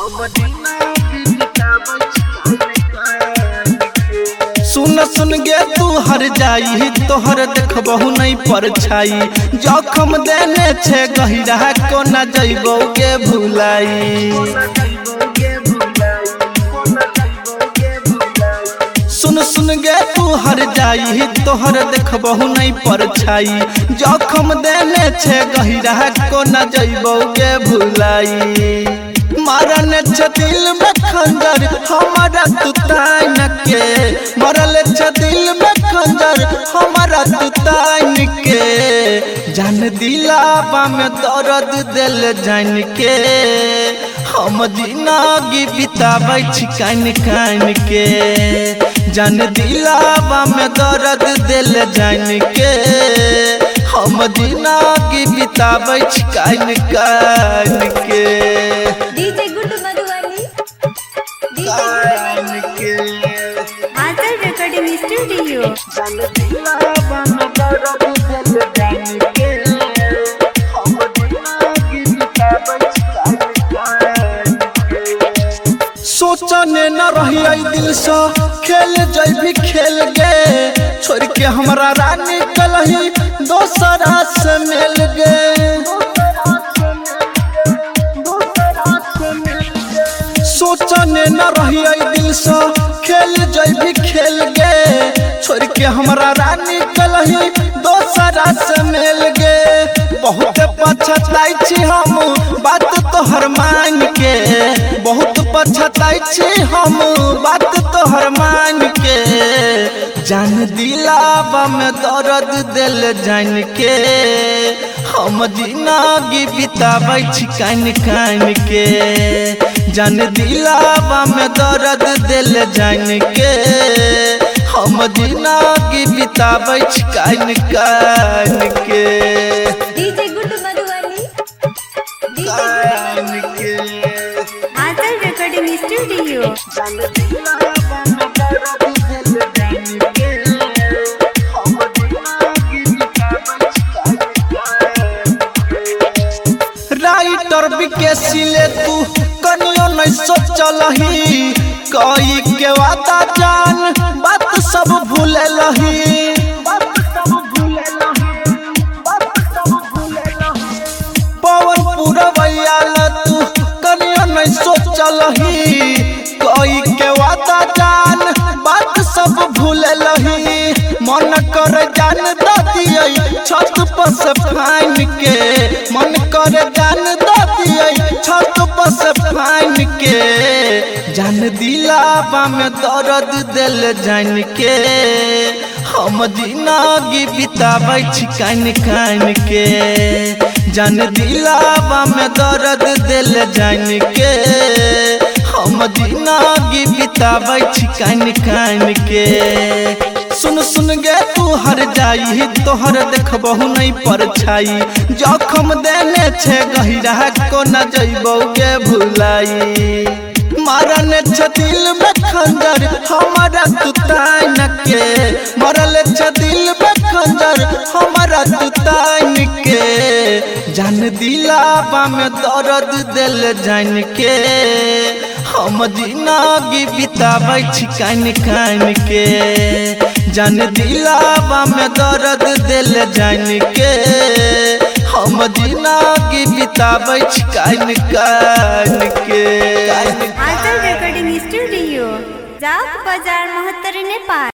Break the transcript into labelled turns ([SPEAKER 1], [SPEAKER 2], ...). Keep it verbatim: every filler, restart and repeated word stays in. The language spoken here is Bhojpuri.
[SPEAKER 1] सुन सुन गे तू हर जाई तोहर देखबहु नहीं परछाई जखम देने छे गहिरा को न जइबो गे भुलाई। सुन सुन गे तू हर जाई तोहर देखबहु नहीं परछाई जखम देने छे गहिरा को न जइबो गे भुलाई। मारन छ दिल में खंजर हमारा तू तान के मरल छ दिल में खंजर हमारा तू तान के जान दिलावा में दर्द दिल जान के हम जिंदगी बिताबै छी कान कान के जान दिलावा में दर्द दिल जान के हम जिंदगी बिताबै छी कान कान के।
[SPEAKER 2] डीजे गुड्डू मधुबनी
[SPEAKER 1] कान के
[SPEAKER 2] आंचल रिकॉर्डिंग स्टूडियो।
[SPEAKER 1] जान दिलावा में दर्द दिल जान के हम जिंदगी बिताबै छी कान कान के। सोचने न रही दिल से खेल जैबी खेल गे छोड़ के हमरा रानी कलही दोसरा से मिल गे। सोचने न रही दिल से खेल जैबी खेल गे छोड़ के हमरा रानी कलही दोसरा से मिल गे। बहुत पछताई छी हम बात तोहर मान के बहुत पछताई छी हम बात तोहर मान के जान दिलावा में दर्द दिल जान के हम जिंदगी बिताबै छी कान कान के जान दिलावा में दर्द दिल जान के हम जिंदगी बिताबै छी कान कान के।
[SPEAKER 2] डीजे गुड्डू मधुबनी
[SPEAKER 1] कान के
[SPEAKER 2] आंचल रिकॉर्डिंग स्टूडियो।
[SPEAKER 1] जान दिलावा में दर्द दिल जान के हम जिंदगी बिताबै छी कान कान। राइटर विकेसी ले तू कनियो नहीं सोचलही कई के वादा जान बात सब भूले लही पवन पुरवैया तू कनियो नहीं सोचलही कई के वादा जान बात सब भूले लही। मन कर जान दिए छत पर से फान के मन कर जान दिए छत पर से फान के जान दिलावा में दर्द दिल जान के हम जिंदगी बिताबै छी कान कान के जान दिलावा में दर्द दिल जान के हम जिंदगी बिताबै छी कान कान के। सुन सुन गे तू हर जाई तोहर देखबहु नहीं परछाई जखम देने छे गहिरा को न जइबो गे भुलाई। मारन छ दिल में खंजर हमारा तू तान के मरल छ दिल में खंजर हमारा तू तान के जान दिलावा में दर्द दिल जान के हम जिंदगी बिताबै छी कान कान के जान दिलावा में दर्द दिल जान के हम जिंदगी बिताबै छी कान कान के।
[SPEAKER 2] आंचल रिकॉर्डिंग स्टूडियो जाक बाजार महत्तर नेपाल।